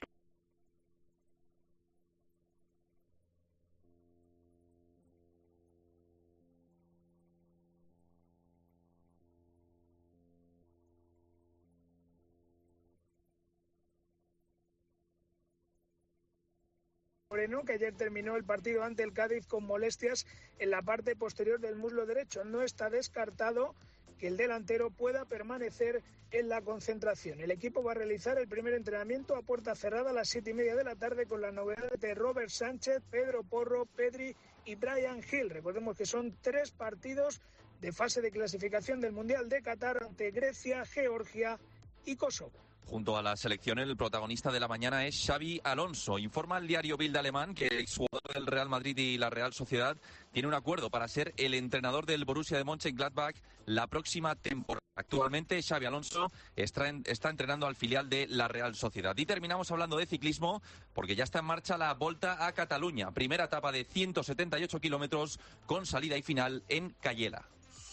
Moreno, que ayer terminó el partido ante el Cádiz con molestias en la parte posterior del muslo derecho. No está descartado que el delantero pueda permanecer en la concentración. El equipo va a realizar el primer entrenamiento a puerta cerrada a las siete y media de la tarde con la novedad de Robert Sánchez, Pedro Porro, Pedri y Brian Hill. Recordemos que son tres partidos de fase de clasificación del Mundial de Qatar ante Grecia, Georgia y Kosovo. Junto a la selección, el protagonista de la mañana es Xavi Alonso. Informa el diario Bild alemán que el exjugador del Real Madrid y la Real Sociedad tiene un acuerdo para ser el entrenador del Borussia de Mönchengladbach la próxima temporada. Actualmente Xavi Alonso está, en, está entrenando al filial de la Real Sociedad. Y terminamos hablando de ciclismo porque ya está en marcha la Volta a Cataluña. Primera etapa de ciento setenta y ocho kilómetros con salida y final en Cayela.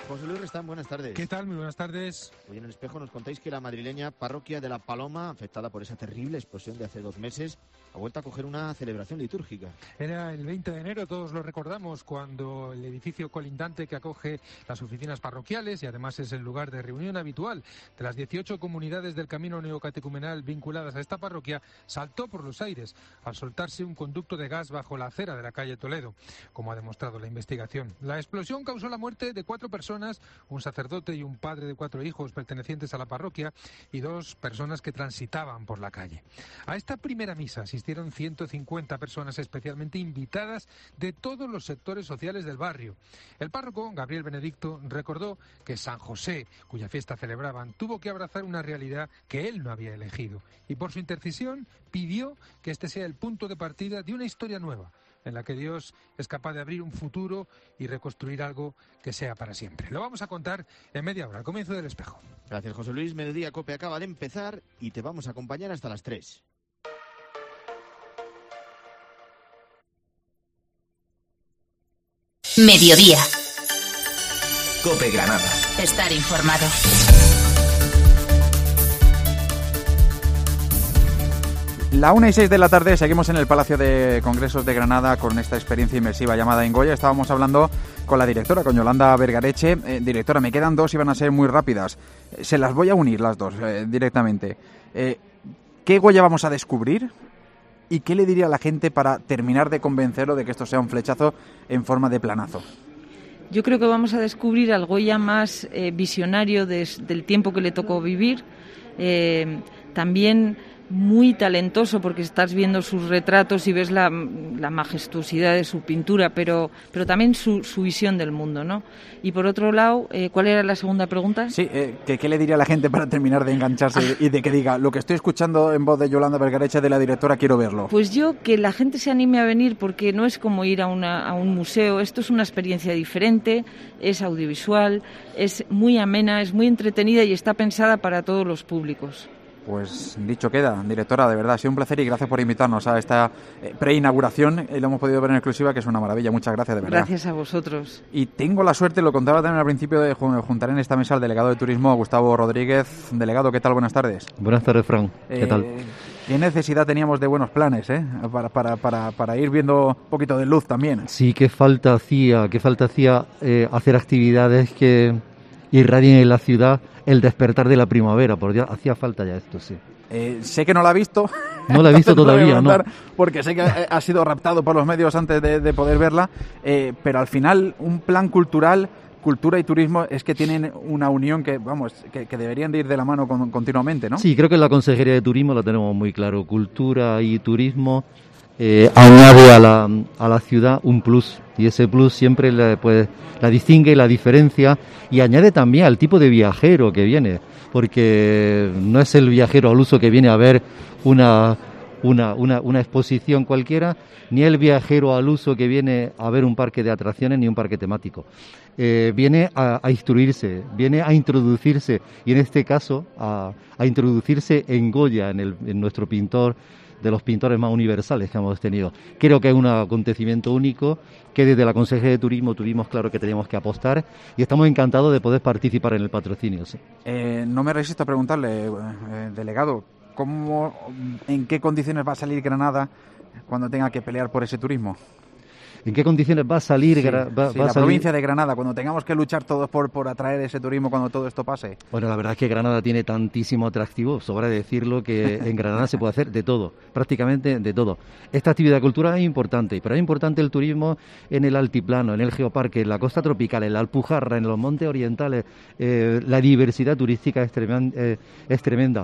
José Luis Restán, buenas tardes. ¿Qué tal? Muy buenas tardes. Hoy en El Espejo nos contáis que la madrileña parroquia de La Paloma, afectada por esa terrible explosión de hace dos meses, ha vuelto a coger una celebración litúrgica. Era el veinte de enero, todos lo recordamos, cuando el edificio colindante que acoge las oficinas parroquiales y además es el lugar de reunión habitual de las dieciocho comunidades del camino neocatecumenal vinculadas a esta parroquia, saltó por los aires al soltarse un conducto de gas bajo la acera de la calle Toledo, como ha demostrado la investigación. La explosión causó la muerte de cuatro personas, un sacerdote y un padre de cuatro hijos pertenecientes a la parroquia y dos personas que transitaban por la calle. A esta primera misa asistieron ciento cincuenta personas especialmente invitadas de todos los sectores sociales del barrio. El párroco, Gabriel Benedicto, recordó que San José, cuya fiesta celebraban, tuvo que abrazar una realidad que él no había elegido y por su intercesión pidió que este sea el punto de partida de una historia nueva, en la que Dios es capaz de abrir un futuro y reconstruir algo que sea para siempre. Lo vamos a contar en media hora, al comienzo del Espejo. Gracias, José Luis. Mediodía Cope acaba de empezar y te vamos a acompañar hasta las tres. Mediodía. Cope Granada. Estar informado. La una y seis de la tarde, seguimos en el Palacio de Congresos de Granada con esta experiencia inmersiva llamada Ingoya. Estábamos hablando con la directora, con Yolanda Vergareche. Eh, directora, me quedan dos y van a ser muy rápidas. Eh, se las voy a unir las dos eh, directamente. Eh, ¿Qué Goya vamos a descubrir? ¿Y qué le diría a la gente para terminar de convencerlo de que esto sea un flechazo en forma de planazo? Yo creo que vamos a descubrir al Goya más eh, visionario de, del tiempo que le tocó vivir. Eh, también muy talentoso, porque estás viendo sus retratos y ves la, la majestuosidad de su pintura, pero pero también su, su visión del mundo, ¿no? Y por otro lado, eh, ¿cuál era la segunda pregunta? Sí, eh, que ¿qué le diría a la gente para terminar de engancharse y de que diga, lo que estoy escuchando en voz de Yolanda Vergareche, de la directora, quiero verlo? Pues yo, que la gente se anime a venir, porque no es como ir a, una, a un museo, esto es una experiencia diferente, es audiovisual, es muy amena, es muy entretenida y está pensada para todos los públicos. Pues dicho queda, directora, de verdad, ha sido un placer y gracias por invitarnos a esta eh, preinauguración. Eh, lo hemos podido ver en exclusiva, que es una maravilla. Muchas gracias, de verdad. Gracias a vosotros. Y tengo la suerte, lo contaba también al principio, de juntar en esta mesa al delegado de Turismo, Gustavo Rodríguez. Delegado, ¿qué tal? Buenas tardes. Buenas tardes, Fran. ¿Qué eh, tal? ¿Qué necesidad teníamos de buenos planes, eh? Para, para, para, para ir viendo un poquito de luz también. Sí, qué falta hacía, qué falta hacía eh, hacer actividades que irradien en la ciudad el despertar de la primavera, por Dios, hacía falta ya esto, sí. Eh, sé que no la ha visto. No la he visto todavía, no. Porque sé que ha sido raptado por los medios antes de, de poder verla, eh, pero al final un plan cultural, cultura y turismo, es que tienen una unión que, vamos, que, que deberían de ir de la mano con, continuamente, ¿no? Sí, creo que en la Consejería de Turismo lo tenemos muy claro. Cultura y turismo eh, añade a la, a la ciudad un plus, y ese plus siempre la, pues, la distingue, la diferencia, y añade también al tipo de viajero que viene, porque no es el viajero al uso que viene a ver una, una, una, una exposición cualquiera, ni el viajero al uso que viene a ver un parque de atracciones ni un parque temático. Eh, viene a, a instruirse, viene a introducirse, y en este caso a, a introducirse en Goya, en, el, en nuestro pintor, de los pintores más universales que hemos tenido. Creo que es un acontecimiento único que desde la Consejería de Turismo tuvimos claro que teníamos que apostar y estamos encantados de poder participar en el patrocinio. Sí. Eh, no me resisto a preguntarle, eh, delegado, ¿cómo, en qué condiciones va a salir Granada cuando tenga que pelear por ese turismo? ¿En qué condiciones va a salir, sí, va, sí, va la a salir? provincia de Granada, cuando tengamos que luchar todos por, por atraer ese turismo cuando todo esto pase? Bueno, la verdad es que Granada tiene tantísimo atractivo, sobra decirlo, que en Granada se puede hacer de todo, prácticamente de todo. Esta actividad cultural es importante, pero es importante el turismo en el altiplano, en el geoparque, en la costa tropical, en la Alpujarra, en los montes orientales. Eh, la diversidad turística es tremenda, eh, es tremenda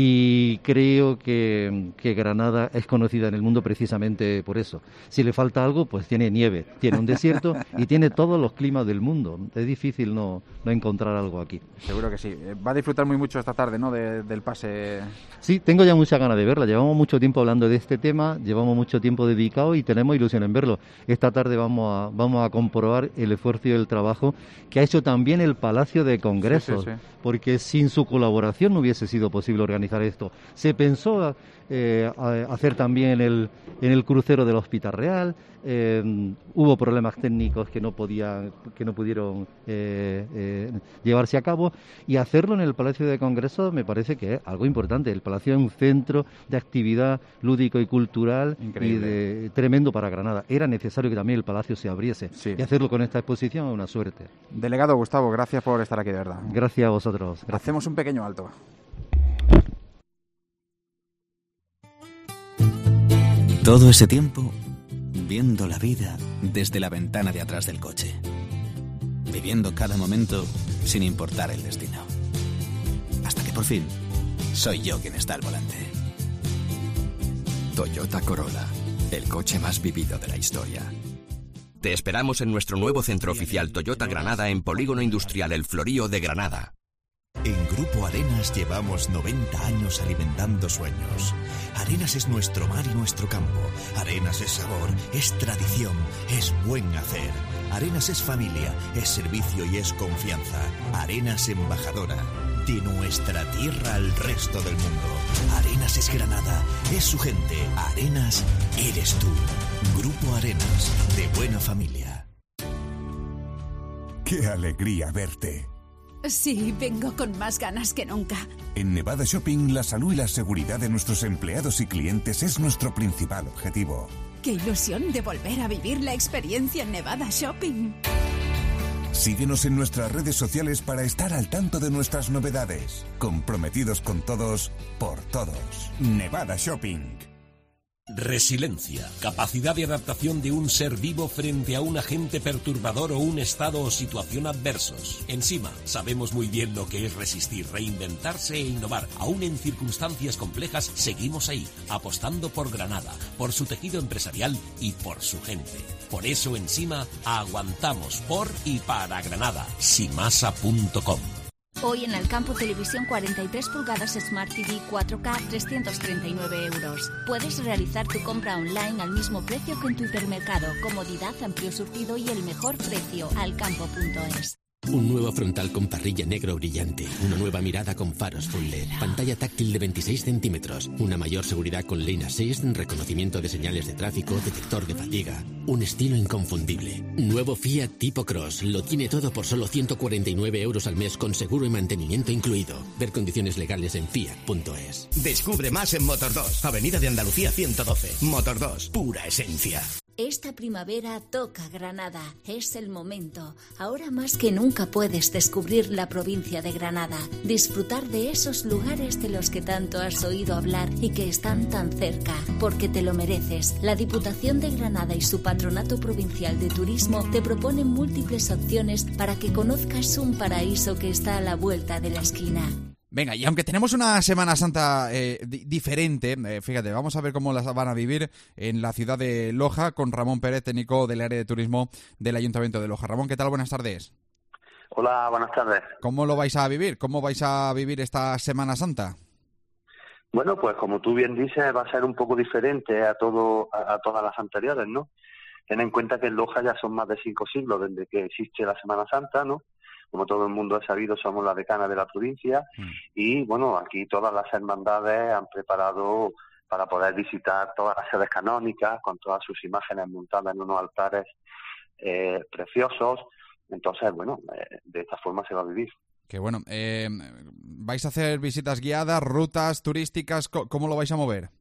y creo que, que Granada es conocida en el mundo precisamente por eso. Si le falta algo, pues tiene Tiene nieve, tiene un desierto y tiene todos los climas del mundo. Es difícil no, no encontrar algo aquí. Seguro que sí. Va a disfrutar muy mucho esta tarde, ¿no?, de, del pase. Sí, tengo ya mucha ganas de verla. Llevamos mucho tiempo hablando de este tema, llevamos mucho tiempo dedicado y tenemos ilusión en verlo. Esta tarde vamos a, vamos a comprobar el esfuerzo y el trabajo que ha hecho también el Palacio de Congresos, sí, sí, sí. porque sin su colaboración no hubiese sido posible organizar esto. Se pensó eh, hacer también el, en el crucero del Hospital Real. Eh, hubo problemas técnicos que no podían, que no pudieron eh, eh, llevarse a cabo, y hacerlo en el Palacio de Congresos me parece que es algo importante. El Palacio es un centro de actividad lúdico y cultural Increíble. y de, tremendo para Granada. Era necesario que también el Palacio se abriese, sí. y hacerlo con esta exposición es una suerte. Delegado Gustavo, gracias por estar aquí, de verdad. Gracias a vosotros. Gracias. Hacemos un pequeño alto. Todo ese tiempo viendo la vida desde la ventana de atrás del coche, viviendo cada momento sin importar el destino. Hasta que por fin soy yo quien está al volante. Toyota Corolla, el coche más vivido de la historia. Te esperamos en nuestro nuevo centro oficial Toyota Granada en Polígono Industrial El Florío de Granada. En Grupo Arenas llevamos noventa años alimentando sueños. Arenas es nuestro mar y nuestro campo. Arenas es sabor, es tradición, es buen hacer. Arenas es familia, es servicio y es confianza. Arenas embajadora de nuestra tierra al resto del mundo. Arenas es Granada, es su gente. Arenas eres tú. Grupo Arenas, de buena familia. ¡Qué alegría verte! Sí, vengo con más ganas que nunca. En Nevada Shopping, la salud y la seguridad de nuestros empleados y clientes es nuestro principal objetivo. ¡Qué ilusión de volver a vivir la experiencia en Nevada Shopping! Síguenos en nuestras redes sociales para estar al tanto de nuestras novedades. Comprometidos con todos, por todos. Nevada Shopping. Resiliencia, capacidad de adaptación de un ser vivo frente a un agente perturbador o un estado o situación adversos. Ensima, sabemos muy bien lo que es resistir, reinventarse e innovar. Aún en circunstancias complejas, seguimos ahí, apostando por Granada, por su tejido empresarial y por su gente. Por eso, Ensima, aguantamos por y para Granada. simasa punto com. Hoy en Alcampo Televisión cuarenta y tres pulgadas Smart T V cuatro K trescientos treinta y nueve euros. Puedes realizar tu compra online al mismo precio que en tu hipermercado. Comodidad, amplio surtido y el mejor precio. Alcampo punto es. Un nuevo frontal con parrilla negro brillante, una nueva mirada con faros full L E D, pantalla táctil de veintiséis centímetros, una mayor seguridad con Lane Assist, reconocimiento de señales de tráfico, detector de fatiga, un estilo inconfundible. Nuevo Fiat Tipo Cross, lo tiene todo por solo ciento cuarenta y nueve euros al mes con seguro y mantenimiento incluido. Ver condiciones legales en fiat punto es. Descubre más en Motor dos, Avenida de Andalucía ciento doce. Motor dos, pura esencia. Esta primavera toca Granada. Es el momento. Ahora más que nunca puedes descubrir la provincia de Granada. Disfrutar de esos lugares de los que tanto has oído hablar y que están tan cerca. Porque te lo mereces. La Diputación de Granada y su Patronato Provincial de Turismo te proponen múltiples opciones para que conozcas un paraíso que está a la vuelta de la esquina. Venga, y aunque tenemos una Semana Santa eh, di- diferente, eh, fíjate, vamos a ver cómo las van a vivir en la ciudad de Loja con Ramón Pérez, técnico del área de turismo del Ayuntamiento de Loja. Ramón, ¿qué tal? Buenas tardes. Hola, buenas tardes. ¿Cómo lo vais a vivir? ¿Cómo vais a vivir esta Semana Santa? Bueno, pues como tú bien dices, va a ser un poco diferente a todo a, a todas las anteriores, ¿no? Ten en cuenta que en Loja ya son más de cinco siglos desde que existe la Semana Santa, ¿no? Como todo el mundo ha sabido, somos la decana de la provincia mm. y, bueno, aquí todas las hermandades han preparado para poder visitar todas las sedes canónicas con todas sus imágenes montadas en unos altares eh, preciosos. Entonces, bueno, eh, de esta forma se va a vivir. Qué bueno. Eh, ¿Vais a hacer visitas guiadas, rutas turísticas? ¿Cómo lo vais a mover?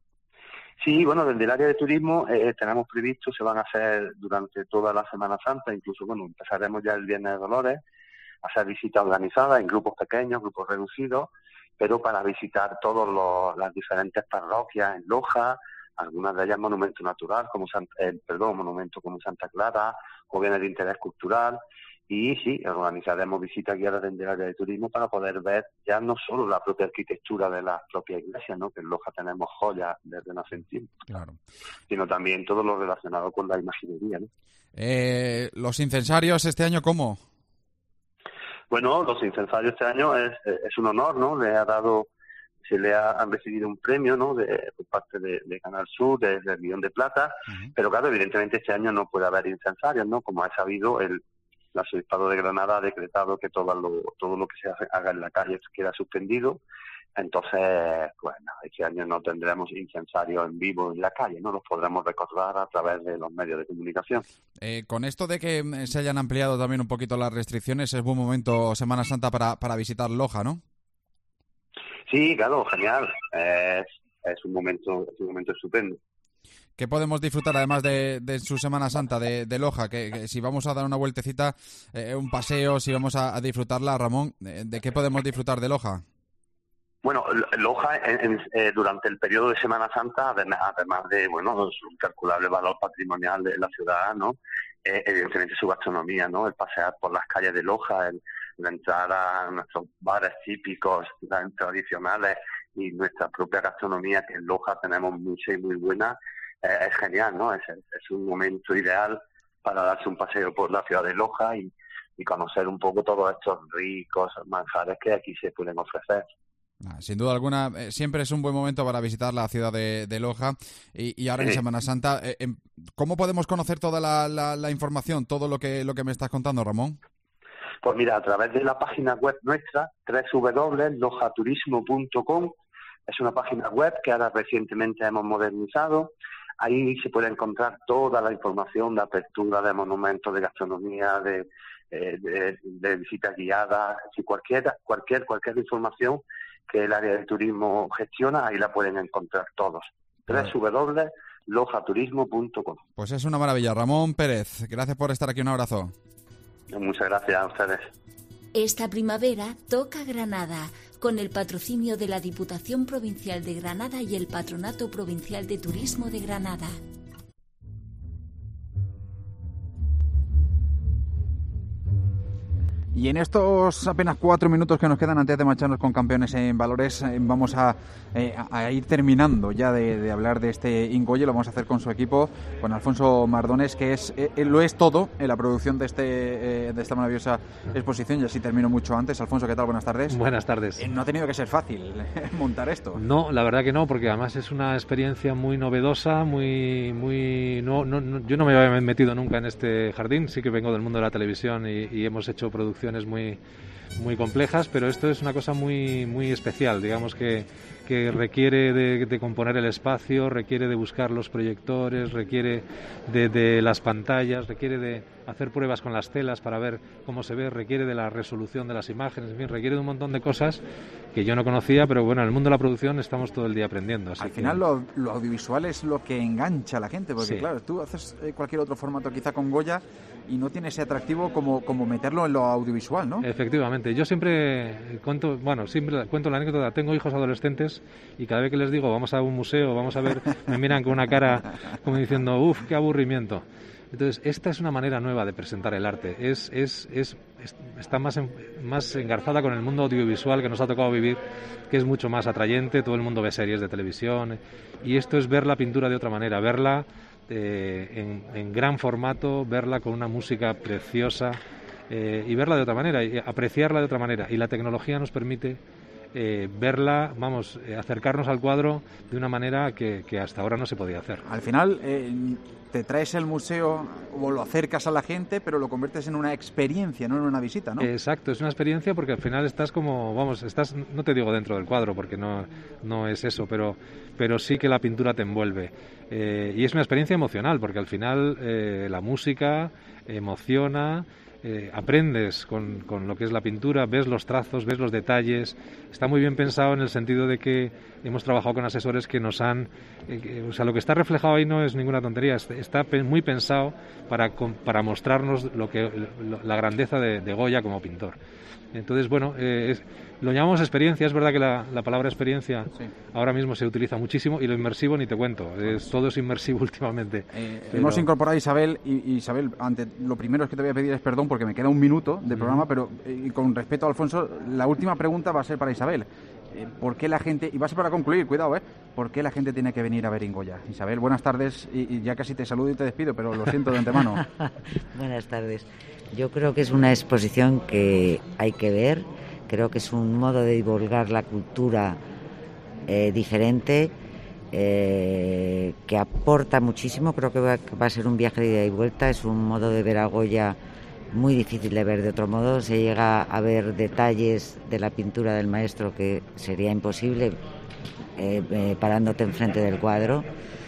Sí, bueno, desde el área de turismo eh, tenemos previsto, se van a hacer durante toda la Semana Santa, incluso, bueno, empezaremos ya el Viernes de Dolores, hacer visitas organizadas en grupos pequeños, grupos reducidos, pero para visitar todas las diferentes parroquias en Loja, algunas de ellas monumento natural, como Santa, eh, perdón, monumento como Santa Clara, o bienes de interés cultural, y sí, organizaremos visitas guiadas desde el área de turismo para poder ver ya no solo la propia arquitectura de las propias iglesias, ¿no? Que en Loja tenemos joyas del Renacimiento, claro, sino también todo lo relacionado con la imaginería, ¿no? Eh, ¿Los incensarios este año cómo? Bueno, los incensarios este año es, es un honor, ¿no? Le ha dado, se le ha, han recibido un premio, ¿no? De, por parte de, de Canal Sur, de, del Guión de Plata, uh-huh. Pero claro, evidentemente este año no puede haber incensarios, ¿no? Como ha sabido, el, el arzobispado de Granada ha decretado que todo lo, todo lo que se haga en la calle queda suspendido, Entonces, pues nada, este año no tendremos incensarios en vivo en la calle, no los podremos recordar a través de los medios de comunicación. Eh, con esto de que se hayan ampliado también un poquito las restricciones, es buen momento Semana Santa para, para visitar Loja, ¿no? Sí, claro, genial. Es, es un momento, es un momento estupendo. ¿Qué podemos disfrutar además de, de su Semana Santa de, de Loja? Que, que si vamos a dar una vueltecita, eh, un paseo, si vamos a, a disfrutarla, Ramón, ¿de, de qué podemos disfrutar de Loja? Bueno, Loja en, en, eh, durante el periodo de Semana Santa, además, además de bueno su incalculable valor patrimonial de la ciudad, ¿no? Eh, evidentemente su gastronomía, ¿no? El pasear por las calles de Loja, el, la entrada a nuestros bares típicos, tradicionales y nuestra propia gastronomía, que en Loja tenemos mucha y muy buena, eh, es genial, ¿no? Es, es un momento ideal para darse un paseo por la ciudad de Loja y, y conocer un poco todos estos ricos manjares que aquí se pueden ofrecer. Sin duda alguna, eh, siempre es un buen momento para visitar la ciudad de, de Loja y, y ahora sí. En Semana Santa. Eh, eh, ¿Cómo podemos conocer toda la, la, la información, todo lo que, lo que me estás contando, Ramón? Pues mira, a través de la página web nuestra, doble u doble u doble u punto lojaturismo punto com, es una página web que ahora recientemente hemos modernizado. Ahí se puede encontrar toda la información de apertura de monumentos, de gastronomía, de, eh, de, de visitas guiadas, si cualquier, cualquier, cualquier información que el área de turismo gestiona, ahí la pueden encontrar todos. doble u doble u doble u punto lojaturismo punto com. Pues es una maravilla. Ramón Pérez, gracias por estar aquí, un abrazo. Muchas gracias a ustedes. Esta primavera toca Granada, con el patrocinio de la Diputación Provincial de Granada y el Patronato Provincial de Turismo de Granada. Y en estos apenas cuatro minutos que nos quedan antes de marcharnos con Campeones en Valores, eh, vamos a, eh, a ir terminando ya de, de hablar de este Ingolle. Lo vamos a hacer con su equipo, con Alfonso Mardones, que es eh, lo es todo en la producción de este eh, de esta maravillosa exposición. Y así termino mucho antes. Alfonso, ¿qué tal? Buenas tardes. Buenas tardes. Eh, no ha tenido que ser fácil montar esto. No, la verdad que no, porque además es una experiencia muy novedosa, muy... muy no, no, no, yo no me había metido nunca en este jardín, sí que vengo del mundo de la televisión y, y hemos hecho producción muy muy complejas, pero esto es una cosa muy muy especial, digamos que, que requiere de, de componer el espacio, requiere de buscar los proyectores, requiere de, de las pantallas, requiere de hacer pruebas con las telas para ver cómo se ve, requiere de la resolución de las imágenes, en fin, requiere de un montón de cosas que yo no conocía, pero bueno, en el mundo de la producción estamos todo el día aprendiendo. Así Al que... final lo, lo audiovisual es lo que engancha a la gente, porque sí. Claro, tú haces cualquier otro formato quizá con Goya y no tiene ese atractivo como, como meterlo en lo audiovisual, ¿no? Efectivamente, yo siempre cuento, bueno, siempre cuento la anécdota, tengo hijos adolescentes y cada vez que les digo vamos a un museo, vamos a ver, me miran con una cara como diciendo, uff, qué aburrimiento. Entonces, esta es una manera nueva de presentar el arte. Es, es, es, es, está más, en, más engarzada con el mundo audiovisual que nos ha tocado vivir, que es mucho más atrayente. Todo el mundo ve series de televisión. Y esto es ver la pintura de otra manera, verla eh, en, en gran formato, verla con una música preciosa eh, y verla de otra manera, y apreciarla de otra manera. Y la tecnología nos permite Eh, verla, vamos, eh, acercarnos al cuadro de una manera que, que hasta ahora no se podía hacer. Al final eh, te traes el museo o lo acercas a la gente, pero lo conviertes en una experiencia, no en una visita, ¿no? Exacto, es una experiencia porque al final estás como, vamos, estás, no te digo dentro del cuadro porque no, no es eso, pero, pero sí que la pintura te envuelve. Eh, y es una experiencia emocional porque al final eh, la música emociona. Eh, aprendes con, con lo que es la pintura, ves los trazos, ves los detalles. Está muy bien pensado en el sentido de que hemos trabajado con asesores que nos han... Eh, que, o sea, lo que está reflejado ahí no es ninguna tontería, está pe- muy pensado para, para mostrarnos lo que, lo, la grandeza de, de Goya como pintor. Entonces, bueno, eh, es, lo llamamos experiencia. Es verdad que la, la palabra experiencia sí. ahora mismo se utiliza muchísimo y lo inmersivo ni te cuento. Es, todo es inmersivo últimamente. Eh, pero... Hemos incorporado a Isabel y, y Isabel, ante lo primero es que te voy a pedir es perdón porque me queda un minuto de programa, mm. pero eh, con respeto a Alfonso, la última pregunta va a ser para Isabel. Eh, ¿Por qué la gente, y va a ser para concluir, cuidado, eh, ¿por qué la gente tiene que venir a ver Ingoya? Isabel, buenas tardes y, y ya casi te saludo y te despido, pero lo siento de antemano. Buenas tardes. Yo creo que es una exposición que hay que ver, creo que es un modo de divulgar la cultura eh, diferente, eh, que aporta muchísimo, creo que va, que va a ser un viaje de ida y vuelta, es un modo de ver a Goya muy difícil de ver de otro modo. Se llega a ver detalles de la pintura del maestro que sería imposible eh, eh, parándote enfrente del cuadro.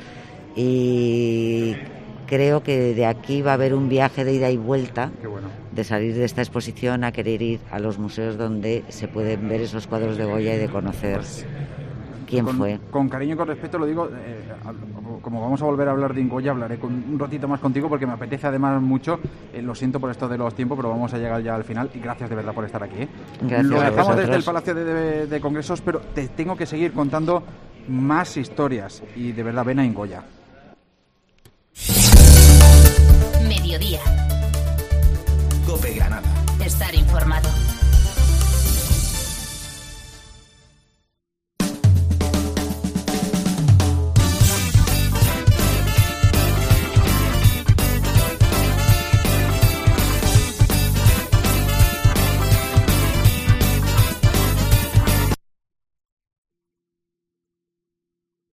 Y creo que de aquí va a haber un viaje de ida y vuelta. Qué bueno. De salir de esta exposición a querer ir a los museos donde se pueden ver esos cuadros de Goya y de conocer pues, quién con, fue. Con cariño y con respeto lo digo, eh, como vamos a volver a hablar de Ingoya, hablaré con, un ratito más contigo porque me apetece además mucho. Eh, lo siento por esto de los tiempos, pero vamos a llegar ya al final y gracias de verdad por estar aquí. ¿eh? Gracias lo a dejamos vosotros. Desde el Palacio de, de, de Congresos, pero te tengo que seguir contando más historias y de verdad ven a Ingoya.